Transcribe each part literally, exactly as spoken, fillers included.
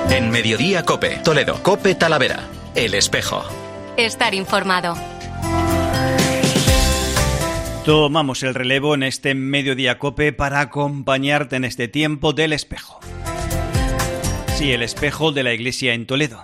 En Mediodía COPE, Toledo, COPE Talavera, El Espejo. Estar informado. Tomamos el relevo en este Mediodía COPE para acompañarte en este tiempo del Espejo. Sí, el Espejo de la Iglesia en Toledo.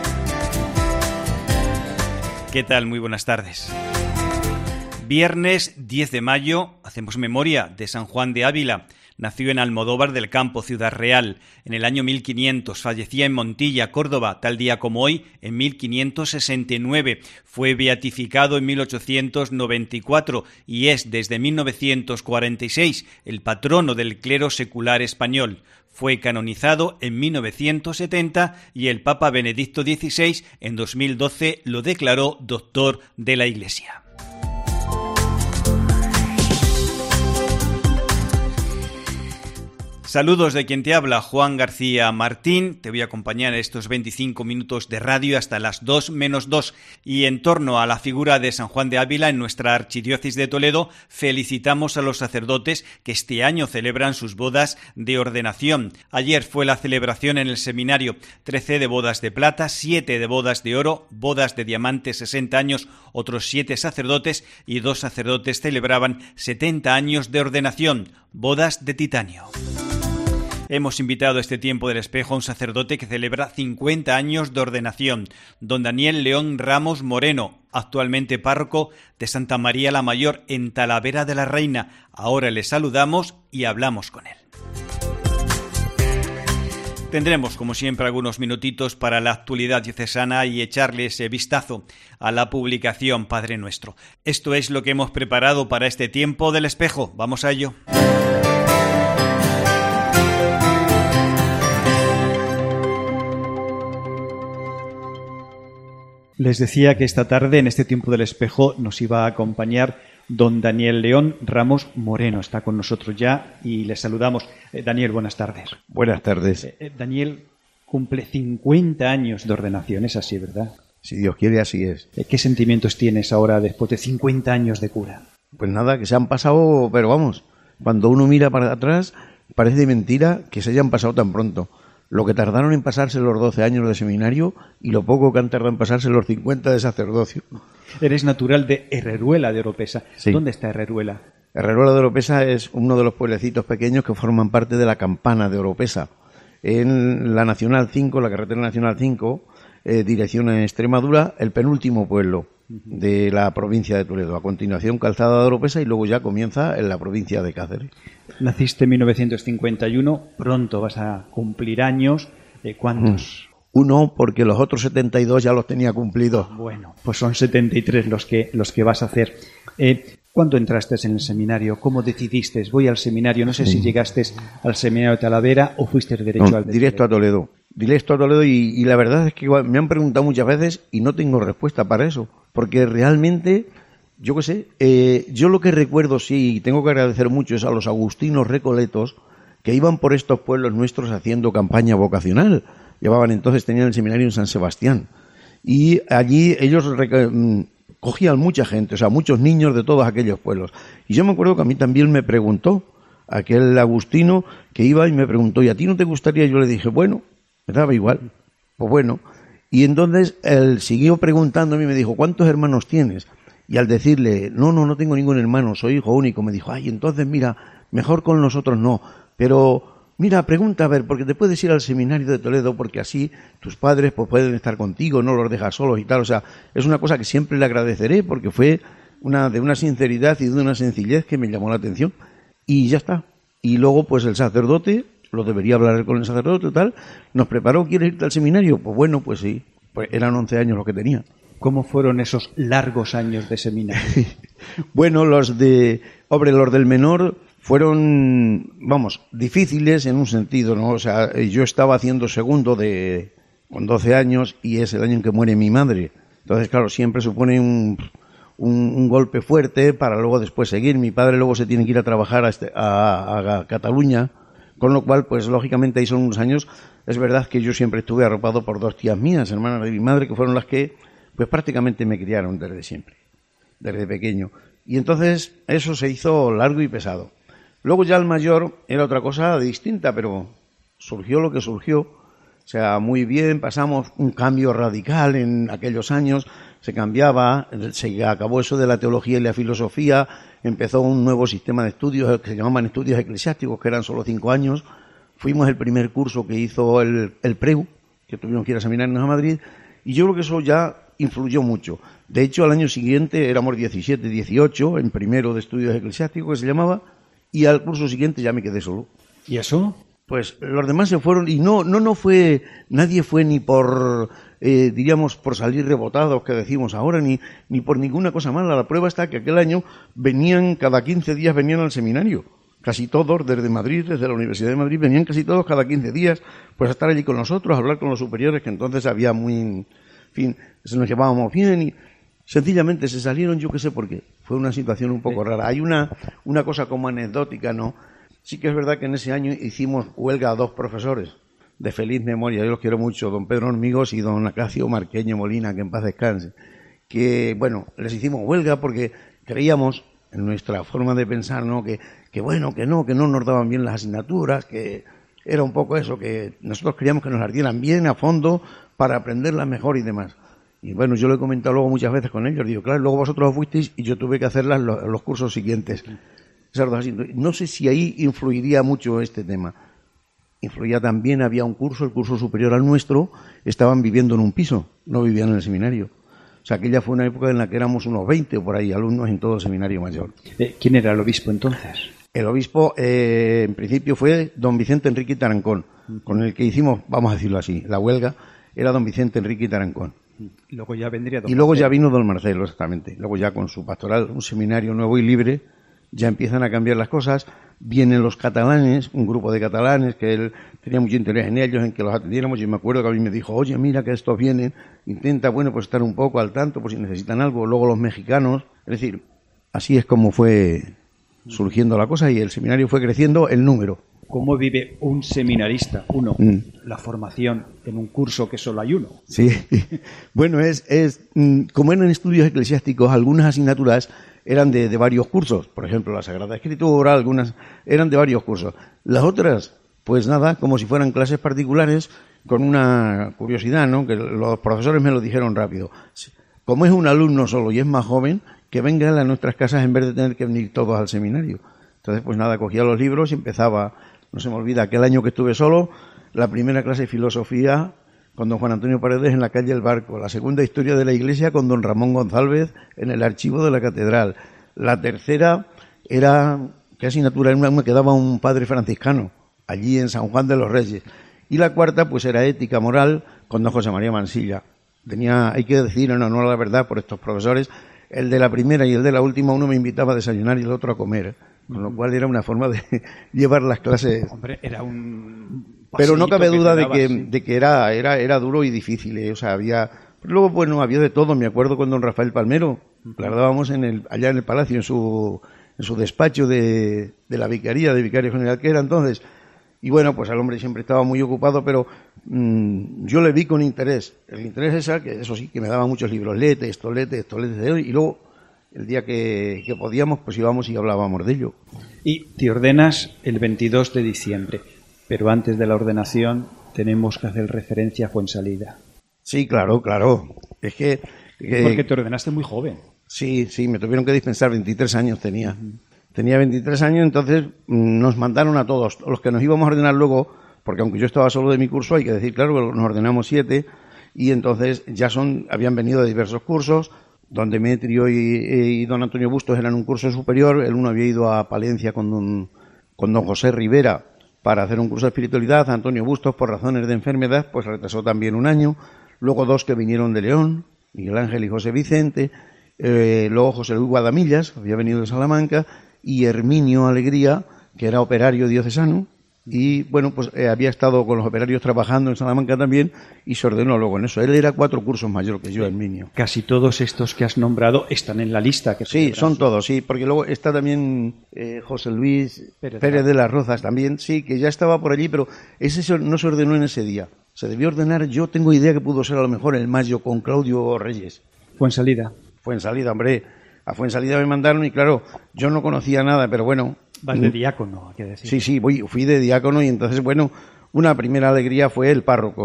¿Qué tal? Muy buenas tardes. Viernes diez de mayo, hacemos memoria de San Juan de Ávila. Nació en Almodóvar del Campo, Ciudad Real, en el año mil quinientos. Fallecía en Montilla, Córdoba, tal día como hoy, en mil quinientos sesenta y nueve. Fue beatificado en mil ochocientos noventa y cuatro y es desde mil novecientos cuarenta y seis el patrono del clero secular español. Fue canonizado en mil novecientos setenta y el Papa Benedicto dieciséis en dos mil doce lo declaró doctor de la Iglesia. Saludos de quien te habla, Juan García Martín. Te voy a acompañar en estos veinticinco minutos de radio hasta las dos menos dos. Y en torno a la figura de San Juan de Ávila en nuestra archidiócesis de Toledo, felicitamos a los sacerdotes que este año celebran sus bodas de ordenación. Ayer fue la celebración en el seminario, trece de bodas de plata, siete de bodas de oro, bodas de diamante, sesenta años, otros siete sacerdotes y dos sacerdotes celebraban setenta años de ordenación, bodas de titanio. Hemos invitado a este tiempo del Espejo a un sacerdote que celebra cincuenta años de ordenación, don Daniel León Ramos Moreno, actualmente párroco de Santa María la Mayor en Talavera de la Reina. Ahora le saludamos y hablamos con él. Tendremos, como siempre, algunos minutitos para la actualidad diocesana y echarle ese vistazo a la publicación Padre Nuestro. Esto es lo que hemos preparado para este tiempo del Espejo. Vamos a ello. Les decía que esta tarde, en este tiempo del Espejo, nos iba a acompañar don Daniel León Ramos Moreno. Está con nosotros ya y le saludamos. Eh, Daniel, buenas tardes. Buenas tardes. Eh, eh, Daniel cumple cincuenta años de ordenación, es así, ¿verdad? Si Dios quiere, así es. Eh, ¿Qué sentimientos tienes ahora después de cincuenta años de cura? Pues nada, que se han pasado, pero vamos, cuando uno mira para atrás, parece mentira que se hayan pasado tan pronto. Lo que tardaron en pasarse los doce años de seminario y lo poco que han tardado en pasarse los cincuenta de sacerdocio. Eres natural de Herreruela de Oropesa. Sí. ¿Dónde está Herreruela? Herreruela de Oropesa es uno de los pueblecitos pequeños que forman parte de la Campana de Oropesa. En la Nacional cinco, la carretera Nacional cinco, eh, dirección a Extremadura, el penúltimo pueblo de la provincia de Toledo. A continuación, Calzada de Oropesa y luego ya comienza en la provincia de Cáceres. Naciste en mil novecientos cincuenta y uno, pronto vas a cumplir años. Eh, ¿Cuántos? Uno, porque los otros setenta y dos ya los tenía cumplidos. Bueno, pues son setenta y tres los que, los que vas a hacer. Eh, ¿Cuándo entraste en el seminario? ¿Cómo decidiste? Voy al seminario. No sé sí. si llegaste al seminario de Talavera o fuiste derecho no, al de directo Toledo. a Toledo. Directo a Toledo y, y la verdad es que me han preguntado muchas veces y no tengo respuesta para eso. Porque realmente, yo qué sé, eh, yo lo que recuerdo sí, y tengo que agradecer mucho, es a los agustinos recoletos que iban por estos pueblos nuestros haciendo campaña vocacional. Llevaban entonces, tenían el seminario en San Sebastián. Y allí ellos rec- cogían mucha gente, o sea, muchos niños de todos aquellos pueblos. Y yo me acuerdo que a mí también me preguntó, aquel agustino que iba y me preguntó, ¿y a ti no te gustaría? Yo le dije, bueno, me daba igual, pues bueno. Y entonces él siguió preguntándome y me dijo, ¿cuántos hermanos tienes? Y al decirle, no, no, no tengo ningún hermano, soy hijo único, me dijo, ay, entonces mira, mejor con nosotros no, pero mira, pregunta a ver, porque te puedes ir al seminario de Toledo, porque así tus padres pues pueden estar contigo, no los dejas solos y tal. O sea, es una cosa que siempre le agradeceré, porque fue una de una sinceridad y de una sencillez que me llamó la atención. Y ya está. Y luego, pues el sacerdote, lo debería hablar con el sacerdote y tal, nos preparó, ¿quieres irte al seminario? Pues bueno, pues sí, pues eran once años los que tenía. ¿Cómo fueron esos largos años de seminario? Bueno, los de, hombre, los del menor fueron, vamos, difíciles en un sentido, ¿no? O sea, yo estaba haciendo segundo de con doce años y es el año en que muere mi madre. Entonces, claro, siempre supone un, un, un golpe fuerte para luego después seguir. Mi padre luego se tiene que ir a trabajar a, este, a, a Cataluña, con lo cual, pues lógicamente ahí son unos años. Es verdad que yo siempre estuve arropado por dos tías mías, hermanas de mi madre, que fueron las que pues prácticamente me criaron desde siempre, desde pequeño. Y entonces eso se hizo largo y pesado. Luego ya el mayor era otra cosa distinta, pero surgió lo que surgió. sea, muy bien, pasamos un cambio radical en aquellos años, se cambiaba, se acabó eso de la teología y la filosofía, empezó un nuevo sistema de estudios que se llamaban estudios eclesiásticos, que eran solo cinco años. Fuimos el primer curso que hizo el, el PREU, que tuvimos que ir a seminarios a Madrid, y yo creo que eso ya influyó mucho. De hecho, al año siguiente éramos diecisiete, dieciocho, en primero de estudios eclesiásticos, que se llamaba, y al curso siguiente ya me quedé solo. ¿Y eso? Pues los demás se fueron, y no, no, no fue, nadie fue ni por, eh, diríamos, por salir rebotados, que decimos ahora, ni, ni por ninguna cosa mala. La prueba está que aquel año venían, cada quince días venían al seminario. Casi todos, desde Madrid, desde la Universidad de Madrid, venían casi todos cada quince días, pues a estar allí con nosotros, a hablar con los superiores, que entonces había muy, en fin, se nos llevábamos bien y sencillamente se salieron, yo qué sé por qué. Fue una situación un poco rara. Hay una, una cosa como anecdótica, ¿no? Sí que es verdad que en ese año hicimos huelga a dos profesores de feliz memoria, yo los quiero mucho, don Pedro Hormigos y don Acacio Marqueño Molina, que en paz descanse, que, bueno, les hicimos huelga porque creíamos, en nuestra forma de pensar, ¿no?, que, que bueno, que no, que no nos daban bien las asignaturas, que era un poco eso, que nosotros queríamos que nos las dieran bien, a fondo, para aprenderlas mejor y demás. Y bueno, yo lo he comentado luego muchas veces con ellos, digo, claro, luego vosotros fuisteis y yo tuve que hacerlas los, los cursos siguientes. No sé si ahí influiría mucho este tema. Influía también, había un curso, el curso superior al nuestro, estaban viviendo en un piso, no vivían en el seminario. O sea, aquella fue una época en la que éramos unos veinte o por ahí alumnos en todo el seminario mayor. ¿Quién era el obispo entonces? El obispo, eh, en principio, fue don Vicente Enrique Tarancón, con el que hicimos, vamos a decirlo así, la huelga, era don Vicente Enrique Tarancón. Y luego ya vendría don Y luego Marcelo. ya vino don Marcelo, exactamente. Luego ya con su pastoral, un seminario nuevo y libre, ya empiezan a cambiar las cosas. Vienen los catalanes, un grupo de catalanes, que él tenía mucho interés en ellos, en que los atendiéramos, y me acuerdo que a mí me dijo, oye, mira que estos vienen, intenta, bueno, pues estar un poco al tanto, por si necesitan algo. Luego los mexicanos, es decir, así es como fue surgiendo la cosa, y el seminario fue creciendo el número. ¿Cómo vive un seminarista, uno, Mm. la formación en un curso que solo hay uno? Sí, bueno, es, es como eran estudios eclesiásticos, algunas asignaturas eran de, de varios cursos, por ejemplo, la Sagrada Escritura, algunas eran de varios cursos. Las otras, pues nada, como si fueran clases particulares, con una curiosidad, ¿no?, que los profesores me lo dijeron rápido. Como es un alumno solo y es más joven, que venga a nuestras casas en vez de tener que venir todos al seminario. Entonces, pues nada, cogía los libros y empezaba, no se me olvida, aquel año que estuve solo, la primera clase de filosofía con don Juan Antonio Paredes en la calle El Barco, la segunda historia de la Iglesia con don Ramón González en el archivo de la catedral, la tercera era, ¿qué asignatura? Me quedaba un padre franciscano, allí en San Juan de los Reyes, y la cuarta pues era ética moral con don José María Mansilla. Tenía, hay que decir en honor a la verdad por estos profesores, el de la primera y el de la última, uno me invitaba a desayunar y el otro a comer, con lo cual era una forma de llevar las clases. Hombre, era un... Pero no cabe duda de que, sí. de que era, era, era duro y difícil, ¿eh? O sea, había... Luego, bueno, había de todo. Me acuerdo con don Rafael Palmero, las dábamos en el, allá en el Palacio, en su, en su despacho de, de la vicaría, de vicario general que era entonces. Y bueno, pues el hombre siempre estaba muy ocupado, pero mmm, yo le vi con interés. El interés esa, que eso sí, que me daba muchos libros. Léete esto, léete esto, léete esto. Y luego, el día que, que podíamos, pues íbamos y hablábamos de ello. Y te ordenas el veintidós de diciembre, pero antes de la ordenación tenemos que hacer referencia a Fuensalida. Sí, claro, claro. Es que... que Porque te ordenaste muy joven. Sí, sí, me tuvieron que dispensar, veintitrés años tenía. Uh-huh. Tenía veintitrés años, entonces nos mandaron a todos, los que nos íbamos a ordenar luego, porque aunque yo estaba solo de mi curso, hay que decir, claro, nos ordenamos siete, y entonces ya son, habían venido de diversos cursos, don Demetrio y, y don Antonio Bustos eran un curso superior, el uno había ido a Palencia con don, con don José Rivera para hacer un curso de espiritualidad, Antonio Bustos por razones de enfermedad, pues retrasó también un año, luego dos que vinieron de León, Miguel Ángel y José Vicente, eh, luego José Luis Guadamillas, había venido de Salamanca, y Herminio Alegría, que era operario diocesano, y bueno, pues eh, había estado con los operarios trabajando en Salamanca también, y se ordenó luego en eso. Él era cuatro cursos mayor que yo, Herminio. Casi todos estos que has nombrado están en la lista. Que sí, son todos, sí, porque luego está también eh, José Luis Pérez, Pérez de las Rozas también, sí, que ya estaba por allí, pero ese no se ordenó en ese día. Se debió ordenar, yo tengo idea que pudo ser a lo mejor en mayo con Claudio Reyes. Fuensalida. Fuensalida, hombre. A Fuensalida me mandaron y claro, yo no conocía nada, pero bueno. Vas de diácono, hay que decir. Sí, sí, voy, fui de diácono y entonces, bueno, una primera alegría fue el párroco.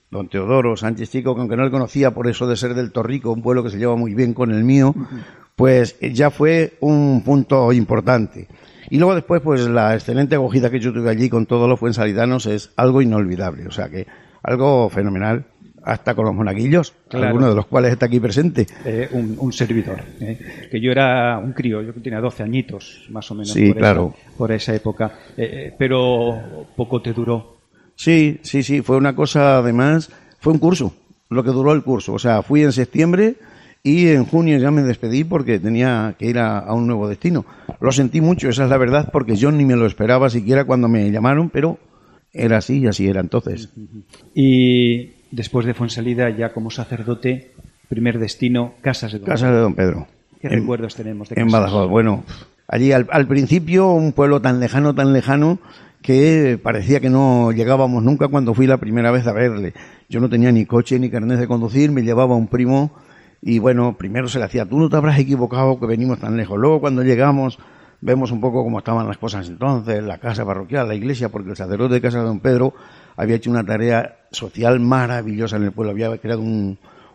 don Teodoro Sánchez Chico, que aunque no le conocía por eso de ser del Torrico, un pueblo que se lleva muy bien con el mío, pues ya fue un punto importante. Y luego después, pues la excelente acogida que yo tuve allí con todos los fuensalitanos es algo inolvidable, o sea que algo fenomenal, hasta con los monaguillos, claro. Alguno de los cuales está aquí presente. Eh, un, un servidor, eh, que yo era un crío, yo tenía doce añitos, más o menos, sí, por, claro. esa, por esa época, eh, pero poco te duró. Sí, sí, sí, fue una cosa, además, fue un curso, lo que duró el curso, o sea, fui en septiembre y en junio ya me despedí porque tenía que ir a, a un nuevo destino. Lo sentí mucho, esa es la verdad, porque yo ni me lo esperaba siquiera cuando me llamaron, pero era así y así era entonces. Y después de Fuensalida, ya como sacerdote, primer destino, Casas de Don Casas Pedro. de Don Pedro. ¿Qué en, recuerdos tenemos de En Casas? Badajoz, bueno, allí al, al principio un pueblo tan lejano, tan lejano, que parecía que no llegábamos nunca cuando fui la primera vez a verle. Yo no tenía ni coche ni carnet de conducir, me llevaba un primo y bueno, primero se le hacía, tú no te habrás equivocado que venimos tan lejos. Luego cuando llegamos vemos un poco cómo estaban las cosas entonces, la casa parroquial, la iglesia, porque el sacerdote de Casa de Don Pedro había hecho una tarea social maravillosa en el pueblo, había creado un,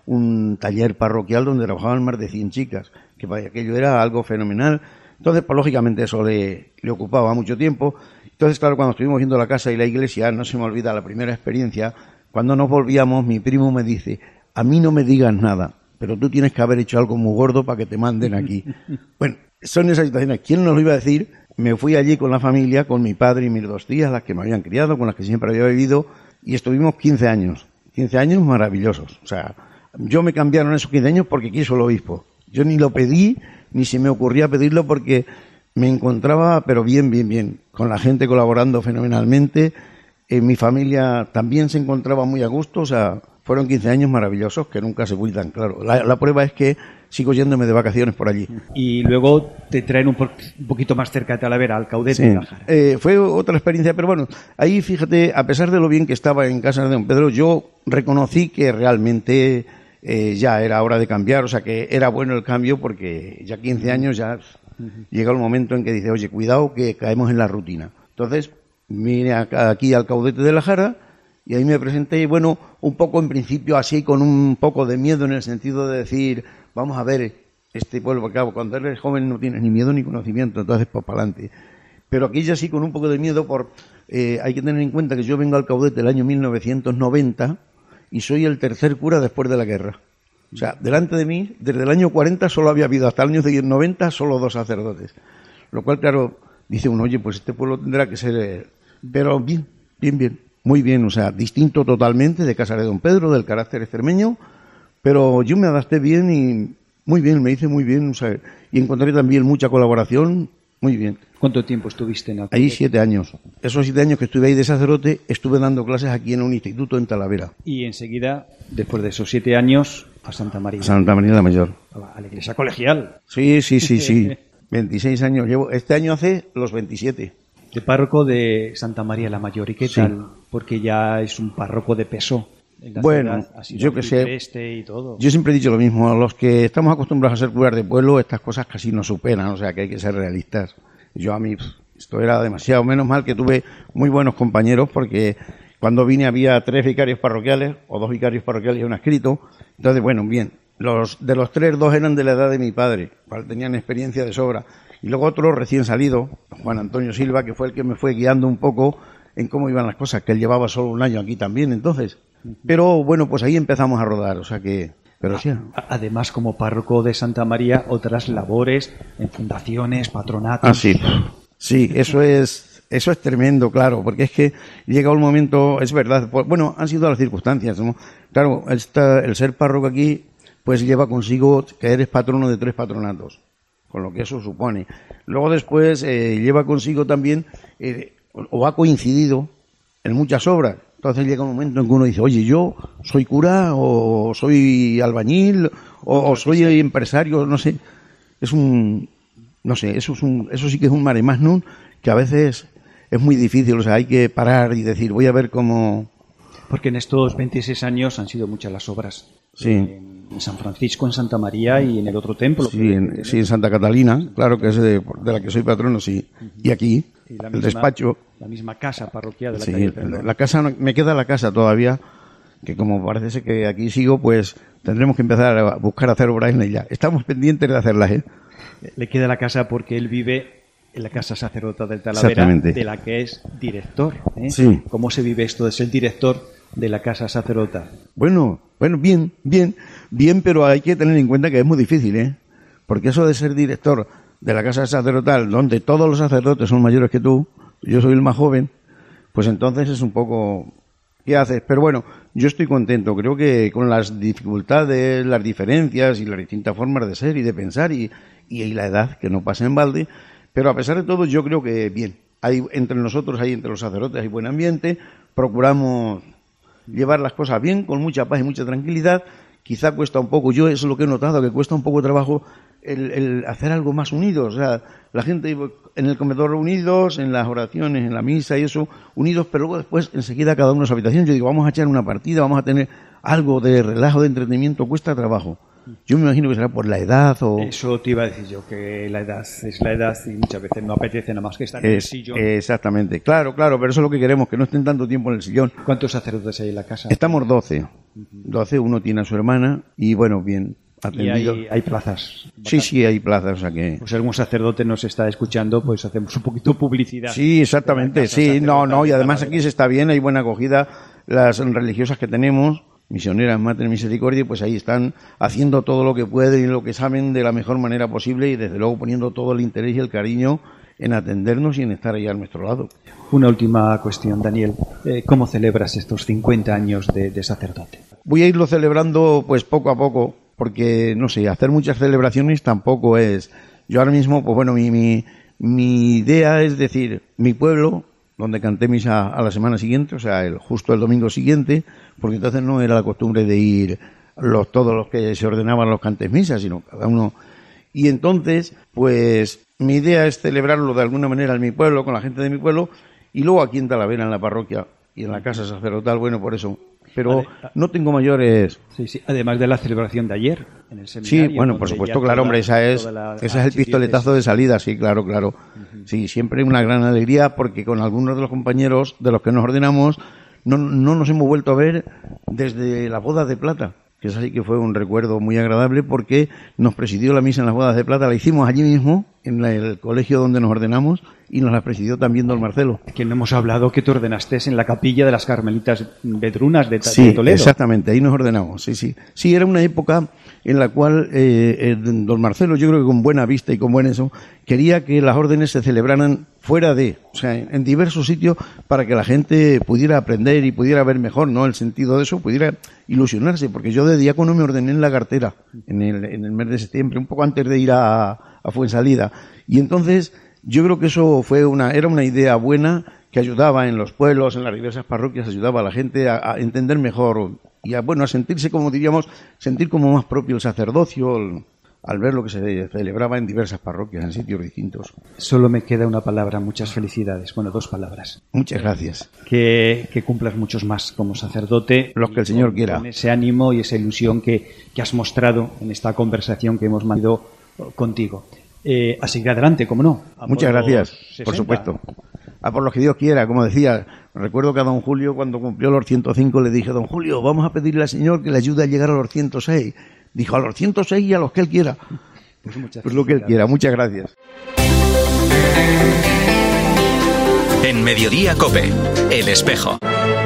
un taller parroquial donde trabajaban más de cien chicas, que para aquello era algo fenomenal. Entonces, pues lógicamente eso le, le ocupaba mucho tiempo. Entonces, claro, cuando estuvimos viendo la casa y la iglesia, no se me olvida la primera experiencia, cuando nos volvíamos, mi primo me dice, a mí no me digas nada, pero tú tienes que haber hecho algo muy gordo para que te manden aquí. Bueno, son esas situaciones. ¿Quién nos lo iba a decir? Me fui allí con la familia, con mi padre y mis dos tías, las que me habían criado, con las que siempre había vivido, y estuvimos quince años. quince años maravillosos. O sea, yo me cambiaron esos quince años porque quiso el obispo. Yo ni lo pedí, ni se me ocurría pedirlo porque me encontraba, pero bien, bien, bien, con la gente colaborando fenomenalmente. Eh, mi familia también se encontraba muy a gusto, o sea, fueron quince años maravillosos que nunca se vuelvan, claro. La, la prueba es que sigo yéndome de vacaciones por allí. Y luego te traen un, po un poquito más cerca de Talavera, al Caudete sí. de la Jara. Eh, fue otra experiencia, pero bueno, ahí fíjate, a pesar de lo bien que estaba en Casa de Don Pedro, yo reconocí que realmente eh, ya era hora de cambiar, o sea que era bueno el cambio porque ya quince años ya uh-huh. llega el momento en que dice, oye, cuidado que caemos en la rutina. Entonces, vine aquí al Caudete de la Jara y ahí me presenté y bueno, un poco en principio así con un poco de miedo en el sentido de decir, vamos a ver este pueblo, porque claro, cuando eres joven no tienes ni miedo ni conocimiento, entonces pues para adelante. Pero aquí ya sí con un poco de miedo por, eh, hay que tener en cuenta que yo vengo al Caudete el año mil novecientos noventa y soy el tercer cura después de la guerra. O sea, delante de mí, desde el año cuarenta solo había habido, hasta el año noventa, solo dos sacerdotes. Lo cual, claro, dice uno, oye, pues este pueblo tendrá que ser, eh, pero bien, bien, bien, muy bien, o sea, distinto totalmente de Casa de Don Pedro, del carácter extremeño, pero yo me adapté bien y muy bien, me hice muy bien, o sea, y encontré también mucha colaboración, muy bien. ¿Cuánto tiempo estuviste en Alcalde? Ahí siete años. Esos siete años que estuve ahí de sacerdote, estuve dando clases aquí en un instituto en Talavera. Y enseguida, después de esos siete años, a Santa María. Santa María la Mayor. A la, a la iglesia colegial. Sí, sí, sí, sí. veintiséis años llevo. Este año hace los veintisiete. De párroco de Santa María la Mayor. ¿Y qué sí. tal? Porque ya es un párroco de peso. Bueno, yo que sé, y todo. yo siempre he dicho lo mismo, a los que estamos acostumbrados a ser curas de pueblo, estas cosas casi nos superan, o sea que hay que ser realistas. Yo a mí, esto era demasiado, menos mal que tuve muy buenos compañeros, porque cuando vine había tres vicarios parroquiales, o dos vicarios parroquiales y un adscrito, entonces bueno, bien, los de los tres, dos eran de la edad de mi padre, tenían experiencia de sobra, y luego otro recién salido, Juan Antonio Silva, que fue el que me fue guiando un poco en cómo iban las cosas, que él llevaba solo un año aquí también, entonces... Pero bueno, pues ahí empezamos a rodar, o sea que... Pero sí. Además, como párroco de Santa María, otras labores en fundaciones, patronatos... Ah, sí. Sí, eso es, eso es tremendo, claro, porque es que llega un momento, es verdad, bueno, han sido las circunstancias, ¿no? Claro, esta, el ser párroco aquí, pues lleva consigo que eres patrono de tres patronatos, con lo que eso supone. Luego después eh, lleva consigo también, eh, o ha coincidido en muchas obras. Entonces llega un momento en que uno dice, oye, yo soy cura, o soy albañil, o, o soy empresario, no sé. Es un, no sé, eso es un, eso sí que es un mare magnum que a veces es muy difícil, o sea, hay que parar y decir, voy a ver cómo... Porque en estos veintiséis años han sido muchas las obras. Sí. En San Francisco, en Santa María y en el otro templo. Sí, en, sí, en Santa Catalina, claro que es de, de la que soy patrono, sí. Uh-huh. Y aquí, y misma, el despacho. La misma casa parroquial de la sí, calle Perdón. La casa, me queda la casa todavía, que como parece ser que aquí sigo, pues tendremos que empezar a buscar hacer obras en ella. Estamos pendientes de hacerlas, ¿eh? Le queda la casa porque él vive en la casa sacerdotal del Talavera, de la que es director, ¿eh? Sí. ¿Cómo se vive esto de ser director de la casa sacerdotal? Bueno, bueno, bien, bien, bien, pero hay que tener en cuenta que es muy difícil, ¿eh? Porque eso de ser director de la casa sacerdotal, donde todos los sacerdotes son mayores que tú, yo soy el más joven, pues entonces es un poco... ¿Qué haces? Pero bueno, yo estoy contento. Creo que con las dificultades, las diferencias y las distintas formas de ser y de pensar y, y, y la edad, que no pasa en balde, pero a pesar de todo yo creo que bien. Hay entre nosotros, hay entre los sacerdotes, hay buen ambiente, procuramos llevar las cosas bien, con mucha paz y mucha tranquilidad. Quizá cuesta un poco, yo eso es lo que he notado, que cuesta un poco de trabajo el, el hacer algo más unidos. O sea, la gente en el comedor unidos, en las oraciones, en la misa y eso, unidos, pero luego después enseguida cada uno en su habitación. Yo digo, vamos a echar una partida, vamos a tener algo de relajo, de entretenimiento, cuesta trabajo. Yo me imagino que será por la edad o... Eso te iba a decir yo, que la edad es la edad y muchas veces no apetece nada más que estar en el sillón. Exactamente, claro, claro, pero eso es lo que queremos, que no estén tanto tiempo en el sillón. ¿Cuántos sacerdotes hay en la casa? Estamos doce. doce, uno tiene a su hermana y bueno, bien atendido. ¿Y hay, hay plazas? Sí, sí, hay plazas, o sea que... Pues si algún sacerdote nos está escuchando, pues hacemos un poquito de publicidad. Sí, exactamente, sí, no, no, y además aquí se está bien, hay buena acogida, las religiosas que tenemos... Misioneras Mater Misericordia, pues ahí están haciendo todo lo que pueden y lo que saben de la mejor manera posible y desde luego poniendo todo el interés y el cariño en atendernos y en estar ahí a nuestro lado. Una última cuestión, Daniel. Eh, ¿Cómo celebras estos cincuenta años de, de sacerdote? Voy a irlo celebrando pues poco a poco, porque no sé, hacer muchas celebraciones tampoco es... Yo ahora mismo, pues bueno, mi, mi, mi idea es decir, mi pueblo... donde canté misa a la semana siguiente, o sea, el, justo el domingo siguiente, porque entonces no era la costumbre de ir los todos los que se ordenaban los cantes misas, sino cada uno. Y entonces, pues, mi idea es celebrarlo de alguna manera en mi pueblo, con la gente de mi pueblo, y luego aquí en Talavera, en la parroquia y en la casa sacerdotal, bueno, por eso. Pero vale. No tengo mayores... Sí, sí, además de la celebración de ayer, en el seminario. Sí, bueno, por supuesto, claro, hombre, esa es, ese es el pistoletazo de salida, sí, claro, claro. Uh-huh. Sí, siempre una gran alegría porque con algunos de los compañeros de los que nos ordenamos no, no nos hemos vuelto a ver desde la boda de plata, que es así que fue un recuerdo muy agradable porque nos presidió la misa en las bodas de plata, la hicimos allí mismo, en la, el colegio donde nos ordenamos, y nos la presidió también don Marcelo. Que no hemos hablado que te ordenaste en la capilla de las Carmelitas Vedrunas de, sí, de Toledo. Sí, exactamente, ahí nos ordenamos, sí, sí. Sí, era una época en la cual eh, eh, don Marcelo, yo creo que con buena vista y con buen eso, quería que las órdenes se celebraran fuera de, o sea, en, en diversos sitios para que la gente pudiera aprender y pudiera ver mejor, ¿no?, el sentido de eso, pudiera ilusionarse, porque yo de diácono me ordené en La Cartera, en el, en el mes de septiembre, un poco antes de ir a, a Fuensalida, y entonces... Yo creo que eso fue una, era una idea buena que ayudaba en los pueblos, en las diversas parroquias, ayudaba a la gente a, a entender mejor y a, bueno, a sentirse, como diríamos, sentir como más propio el sacerdocio el, al ver lo que se celebraba en diversas parroquias, en sitios distintos. Solo me queda una palabra, muchas felicidades. Bueno, dos palabras. Muchas gracias. Que, que cumplas muchos más como sacerdote. Los que el Señor con, quiera. Con ese ánimo y esa ilusión que, que has mostrado en esta conversación que hemos mantenido contigo. Eh, a seguir adelante, ¿cómo no? Muchas gracias, sesenta. Por supuesto. A por lo que Dios quiera, como decía. Recuerdo que a don Julio, cuando cumplió los ciento cinco, le dije, don Julio, vamos a pedirle al Señor que le ayude a llegar a los ciento seis. Dijo, a los ciento seis y a los que Él quiera. Pues, muchas pues lo que Él quiera. Muchas gracias. En Mediodía COPE, El Espejo.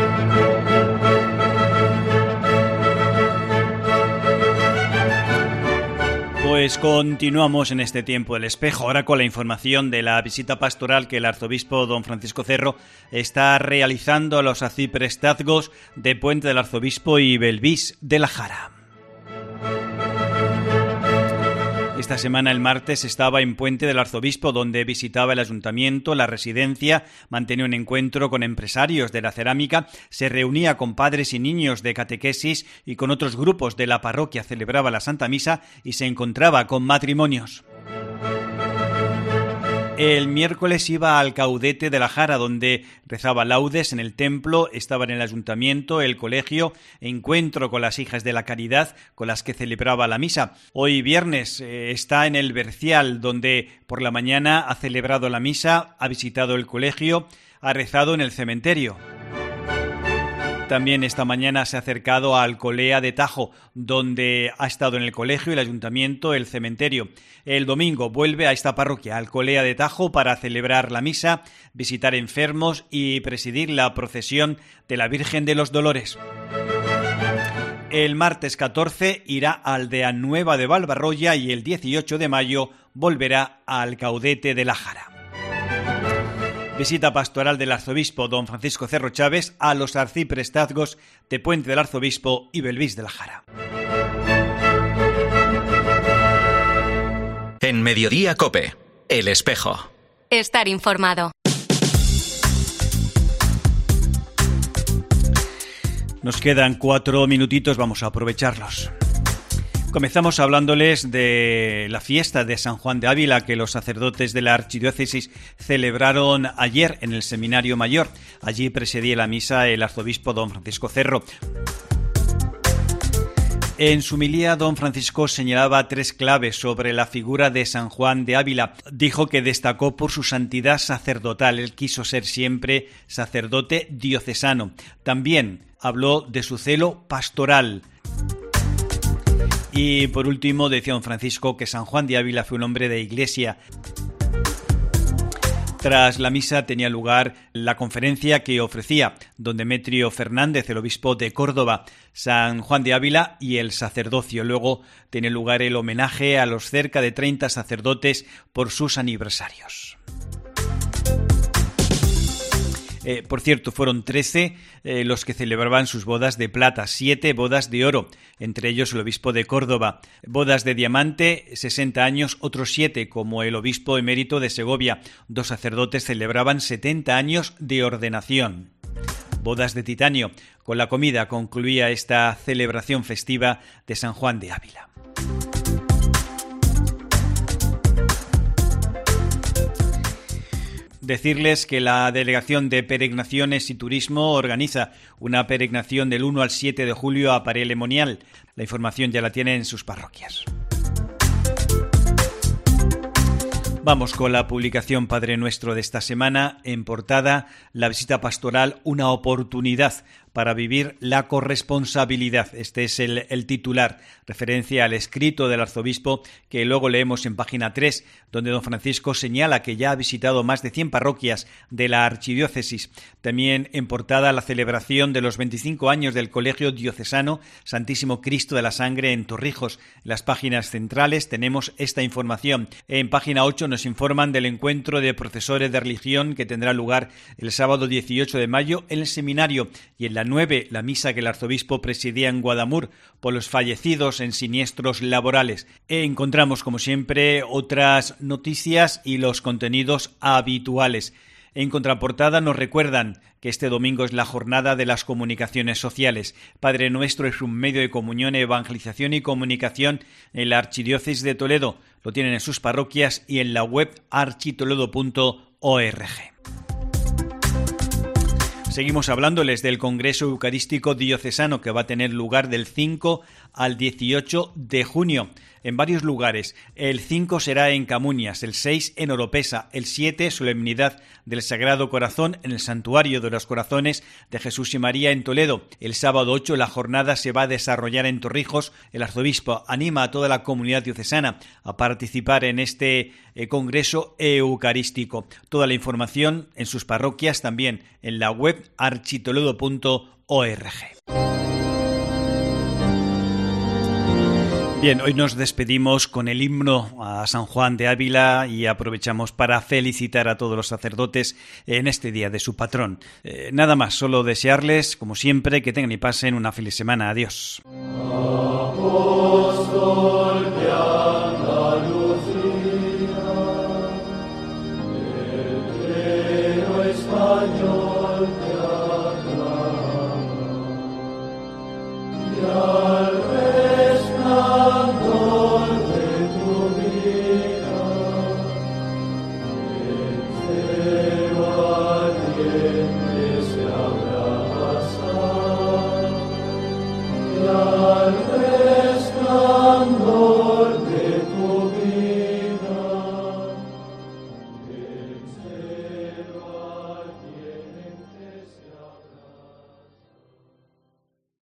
Pues continuamos en este tiempo del espejo, ahora con la información de la visita pastoral que el arzobispo don Francisco Cerro está realizando a los arciprestazgos de Puente del Arzobispo y Belvís de la Jara. Esta semana, el martes, estaba en Puente del Arzobispo, donde visitaba el ayuntamiento, la residencia, mantenía un encuentro con empresarios de la cerámica, se reunía con padres y niños de catequesis y con otros grupos de la parroquia, celebraba la Santa Misa y se encontraba con matrimonios. El miércoles iba al Caudete de la Jara, donde rezaba laudes en el templo, estaba en el ayuntamiento, el colegio, encuentro con las hijas de la caridad con las que celebraba la misa. Hoy viernes eh, está en el Bercial, donde por la mañana ha celebrado la misa, ha visitado el colegio, ha rezado en el cementerio. también esta mañana se ha acercado a Alcolea de Tajo, donde ha estado en el colegio, el ayuntamiento, el cementerio. El domingo vuelve a esta parroquia, Alcolea de Tajo, para celebrar la misa, visitar enfermos y presidir la procesión de la Virgen de los Dolores. El martes catorce irá a Aldea Nueva de Valbarroya y el dieciocho de mayo volverá a Alcaudete de la Jara. Visita pastoral del arzobispo don Francisco Cerro Chávez a los arciprestazgos de Puente del Arzobispo y Belvís de la Jara. En Mediodía COPE, El Espejo. Estar informado. Nos quedan cuatro minutitos, vamos a aprovecharlos. Comenzamos hablándoles de la fiesta de San Juan de Ávila que los sacerdotes de la archidiócesis celebraron ayer en el Seminario Mayor. Allí presidía la misa el arzobispo don Francisco Cerro. En su homilía, don Francisco señalaba tres claves sobre la figura de San Juan de Ávila. Dijo que destacó por su santidad sacerdotal. Él quiso ser siempre sacerdote diocesano. También habló de su celo pastoral. Y por último, decía don Francisco que San Juan de Ávila fue un hombre de iglesia. Tras la misa tenía lugar la conferencia que ofrecía don Demetrio Fernández, el obispo de Córdoba, San Juan de Ávila y el sacerdocio. Luego tiene lugar el homenaje a los cerca de treinta sacerdotes por sus aniversarios. Eh, por cierto, fueron trece eh, los que celebraban sus bodas de plata, siete bodas de oro, entre ellos el obispo de Córdoba. Bodas de diamante, sesenta años, otros siete, como el obispo emérito de Segovia. Dos sacerdotes celebraban setenta años de ordenación. Bodas de titanio. Con la comida concluía esta celebración festiva de San Juan de Ávila. Decirles que la Delegación de Peregrinaciones y Turismo organiza una peregrinación del uno al siete de julio a Parelemonial. La información ya la tienen en sus parroquias. Vamos con la publicación Padre Nuestro de esta semana. En portada, la visita pastoral, una oportunidad para vivir la corresponsabilidad. Este es el, el titular, referencia al escrito del arzobispo que luego leemos en página tres, donde don Francisco señala que ya ha visitado más de cien parroquias de la archidiócesis. También en portada la celebración de los veinticinco años del Colegio Diocesano Santísimo Cristo de la Sangre en Torrijos. En las páginas centrales tenemos esta información. En página ocho nos informan del encuentro de profesores de religión que tendrá lugar el sábado dieciocho de mayo en el seminario, y en la nueve, la misa que el arzobispo presidía en Guadamur por los fallecidos en siniestros laborales. E encontramos, como siempre, otras noticias y los contenidos habituales. En contraportada nos recuerdan que este domingo es la jornada de las comunicaciones sociales. Padre Nuestro es un medio de comunión, evangelización y comunicación en la Archidiócesis de Toledo. Lo tienen en sus parroquias y en la web architoledo punto org. Seguimos hablándoles del Congreso Eucarístico Diocesano que va a tener lugar del cinco al dieciocho de junio en varios lugares. El cinco será en Camuñas, el seis en Oropesa, el siete solemnidad del Sagrado Corazón en el Santuario de los Corazones de Jesús y María en Toledo. El sábado ocho la jornada se va a desarrollar en Torrijos. El arzobispo anima a toda la comunidad diocesana a participar en este eh, Congreso Eucarístico. Toda la información en sus parroquias, también en la web architoledo punto org. Bien, hoy nos despedimos con el himno a San Juan de Ávila y aprovechamos para felicitar a todos los sacerdotes en este día de su patrón. Eh, nada más, solo desearles, como siempre, que tengan y pasen una feliz semana. Adiós. Apóstol de Andalucía, el clero español te aclama, y al resplandor de tu vida, el cero ardiente se habrá pasado, y al